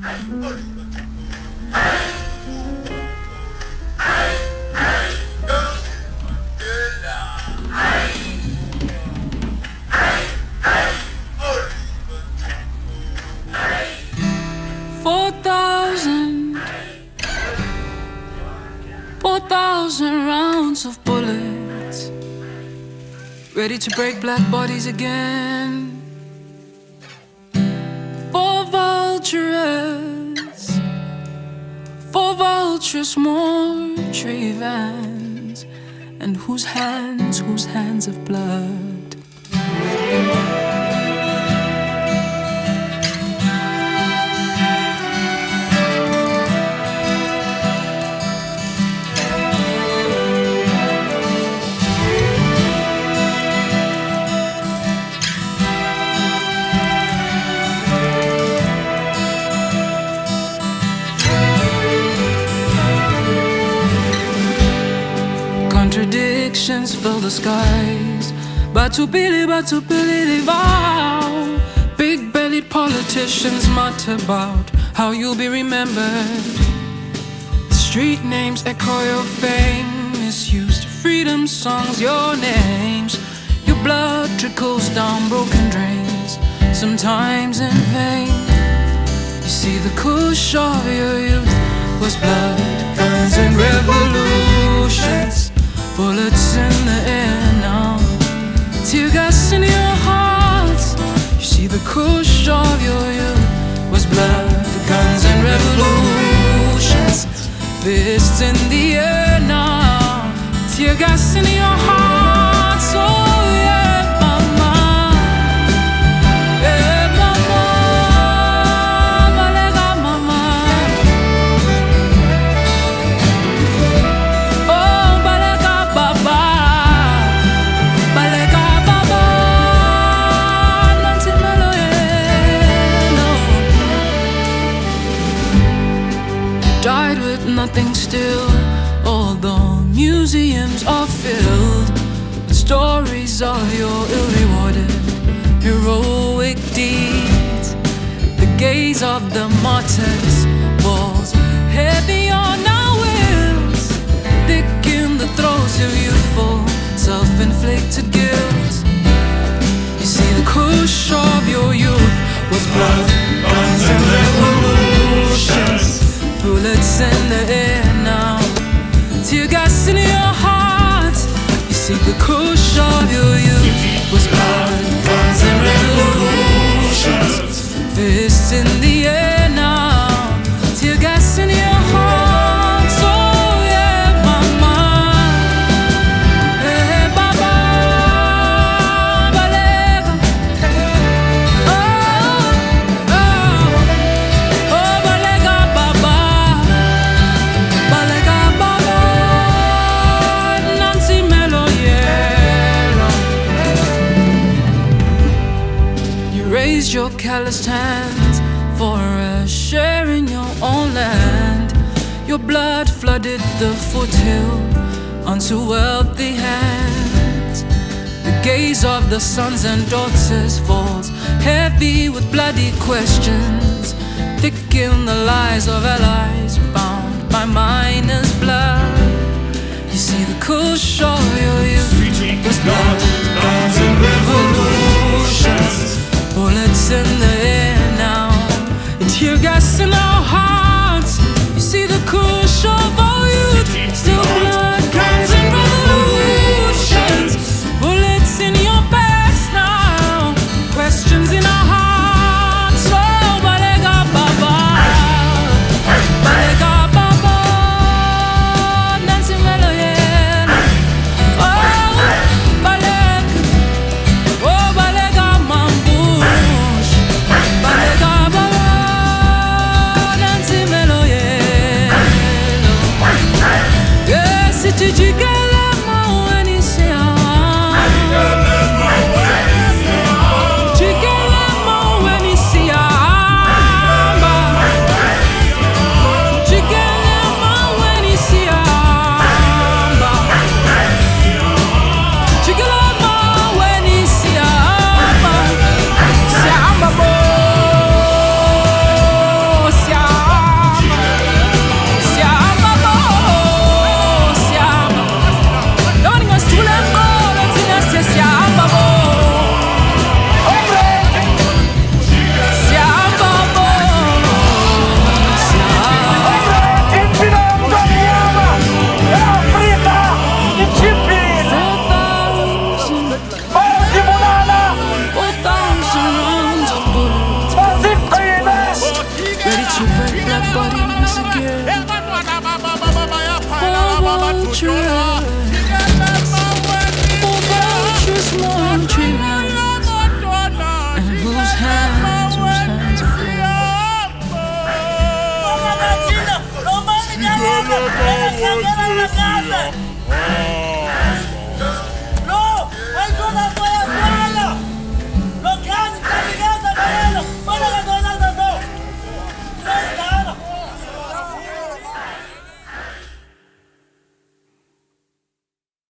4,000 rounds of bullets, ready to break black bodies again. 4 vultures, more tree vans, and whose hands of blood. Contradictions fill the skies. Batubili, they vow. Big-bellied politicians mutter about how you'll be remembered. Street names echo your fame, misused freedom songs, your names. Your blood trickles down broken drains, sometimes in vain. You see the kush of your youth was blood, guns and revolutions. Bullets in the air now, tear gas in your hearts. You see the kush of your youth was blood, guns and revolutions. Fists in the air now, tear gas in your hearts. Oh yeah, mama, yeah mama, balega mama. Died with nothing still, although museums are filled with stories of your ill-rewarded heroic deeds. The gaze of the martyrs falls heavy on our wills, thick in the throes of youthful self-inflicted guilt. You see the kush of your youth was blood, guns and revolutions. Bullets in the air now, tear gas in your heart. You see the kush of your youth was blood, guns and revolutions. Fists in the air now, tear gas in your heart. Oh yeah, mama, hey baba, balega. Oh, oh, oh, balega baba. Raised your calloused hands for a share in your own land. Your blood flooded the foothill onto wealthy hands. The gaze of the sons and daughters falls heavy with bloody questions, thick in the lies of allies bound by miners' blood. You see the kush of your youth was blood, guns and revolutions. Bullets in the air now, and tear gas in our hearts. You see the kush of our youth, still blood, guns and revolutions. Bullets in your backs now, questions in our hearts. Oh, balega baba, balega baba, dancing melody. Oh, balega, oh balega mambu. Balega baba, bodies again. For vultures, more dreamers, and whose hands are full.